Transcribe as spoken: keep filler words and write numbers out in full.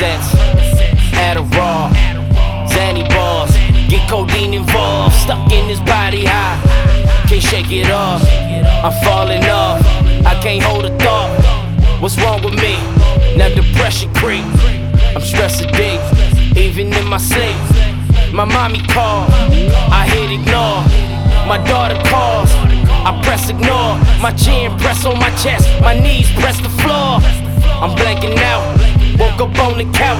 Percocets, Adderall, Zanny balls, get codeine involved. Stuck in this body high, can't shake it off. I'm falling off, I can't hold a thought. What's wrong with me? Now depression creep. I'm stressed deep, even in my sleep. My mommy called, I hit ignore. My daughter calls, I press ignore. My chin press on my chest, my knees press the floor. I'm blanking out, woke up on the couch.